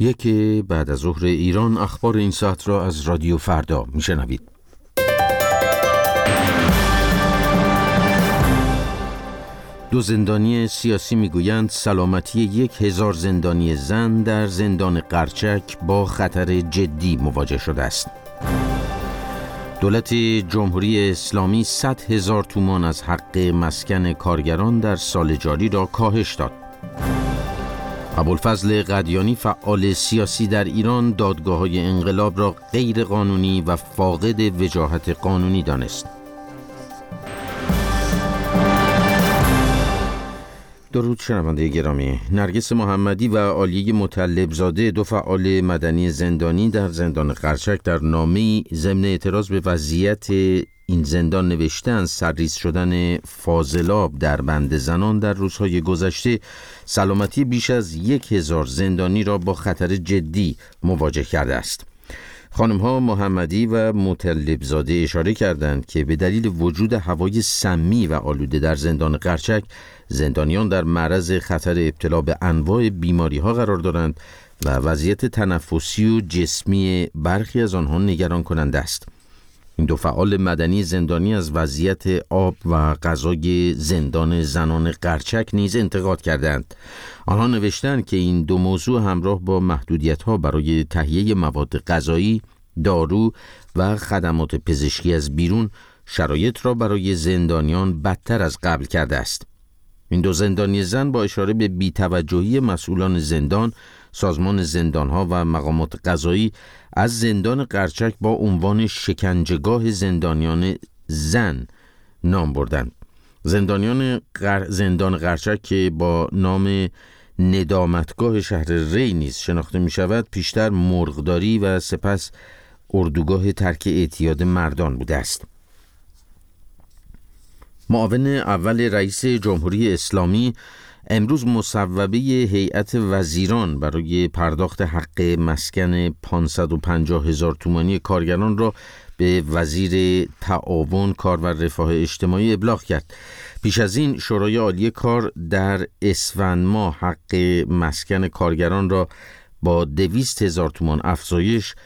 یک بعد از ظهر ایران، اخبار این ساعت را از رادیو فردا میشنوید. دو زندانی سیاسی میگویند سلامتی 1000 زندانی زن در زندان قرچک با خطر جدی مواجه شده است. دولت جمهوری اسلامی 100,000 تومان از حق مسکن کارگران در سال جاری را کاهش داد. ابوالفضل قدیانی، فعال سیاسی در ایران، دادگاه‌های انقلاب را غیر قانونی و فاقد وجاهت قانونی دانست. درود شنونده گرامی. نرگس محمدی و عالیه مطلبزاده، دو فعال مدنی زندانی در زندان قرچک، در نامه‌ای ضمن اعتراض به وضعیت این زندان نوشتند سرریز شدن فاضلاب در بند زنان در روزهای گذشته سلامتی بیش از 1000 زندانی را با خطر جدی مواجه کرده است. خانم‌ها محمدی و مطلبزاده اشاره کردند که به دلیل وجود هوای سمی و آلوده در زندان قرچک، زندانیان در معرض خطر ابتلا به انواع بیماری‌ها قرار دارند و وضعیت تنفسی و جسمی برخی از آنها نگران کننده است. این دو فعال مدنی زندانی از وضعیت آب و غذای زندان زنان قرچک نیز انتقاد کردند. آنها نوشتند که این دو موضوع همراه با محدودیت‌ها برای تهیه مواد غذایی، دارو و خدمات پزشکی از بیرون شرایط را برای زندانیان بدتر از قبل کرده است. این دو زندانی زن با اشاره به بی‌توجهی مسئولان زندان، سازمان زندانها و مقامات قضایی از زندان قرچک با عنوان شکنجهگاه زندانیان زن نام بردند. زندانیان زندان قرچک که با نام ندامتگاه شهر ری نیز شناخته می شود، پیشتر مرغداری و سپس اردوگاه ترک اعتیاد مردان بوده است. معاون اول رئیس جمهوری اسلامی امروز مصوبه هیئت وزیران برای پرداخت حق مسکن 550,000 تومانی کارگران را به وزیر تعاون، کار و رفاه اجتماعی ابلاغ کرد. پیش از این شورای عالی کار در اسفند ماه حق مسکن کارگران را با 200,000 تومان افزایش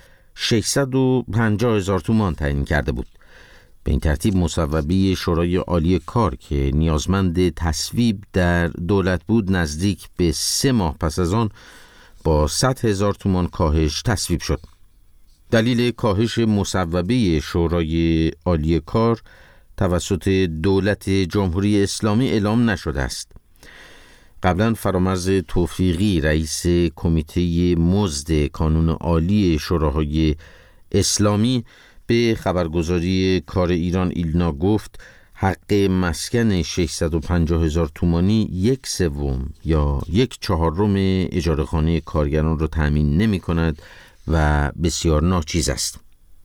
650,000 تومان تعیین کرده بود. به این ترتیب مصوبه شورای عالی کار که نیازمند تصویب در دولت بود، نزدیک به 3 ماه پس از آن با 100,000 تومان کاهش تصویب شد. دلیل کاهش مصوبه شورای عالی کار توسط دولت جمهوری اسلامی اعلام نشده است. قبلا فرامرز توفیقی، رئیس کمیته مزد کانون عالی شوراهای اسلامی، به خبرگزاری کار ایران ایلنا گفت حق مسکن 650,000 تومانی 1/3 یا 1/4 اجاره خانه کارگران را تأمین نمی کند و بسیار ناچیز است.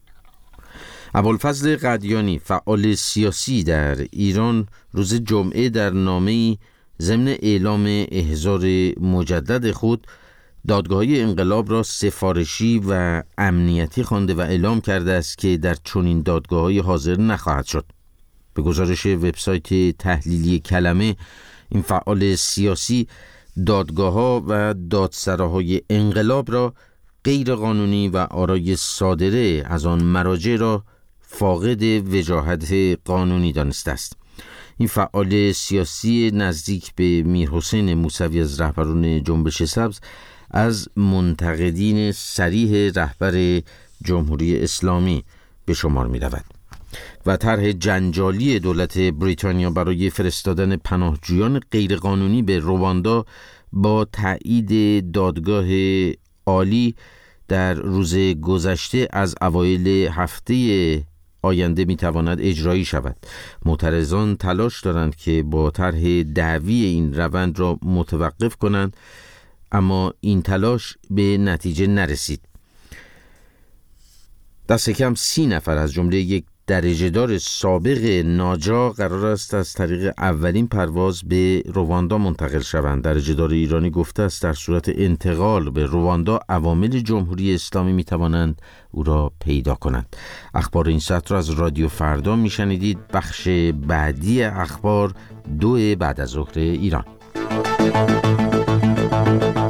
ابوالفضل قدیانی، فعال سیاسی در ایران، روز جمعه در نامه‌ای ضمن اعلام احضار مجدد خود دادگاه‌های انقلاب را سفارشی و امنیتی خوانده و اعلام کرده است که در چنین دادگاه‌های حاضر نخواهد شد. به گزارش وبسایت تحلیلی کلمه، این فعال سیاسی دادگاه‌ها و دادسراهای انقلاب را غیر قانونی و آرای صادره از آن مراجع را فاقد وجاهت قانونی دانسته است. این فعال سیاسی نزدیک به میرحسین موسوی از رهبران جنبش سبز از منتقدین صریح رهبر جمهوری اسلامی به شمار می رود و طرح جنجالی دولت بریتانیا برای فرستادن پناهجویان غیرقانونی به رواندا با تایید دادگاه عالی در روز گذشته از اوایل هفته آینده میتواند اجرایی شود. معترضان تلاش دارند که با طرح دعوی این روند را متوقف کنند، اما این تلاش به نتیجه نرسید. دست کم 30 نفر از جمله یک درجه‌دار سابق ناجا قرار است از طریق اولین پرواز به رواندا منتقل شوند. درجه‌دار ایرانی گفته است در صورت انتقال به رواندا عوامل جمهوری اسلامی می توانند او را پیدا کنند. اخبار این ساعت را از رادیو فردا می شنیدید. بخش بعدی اخبار 2 بعد از ظهر ایران.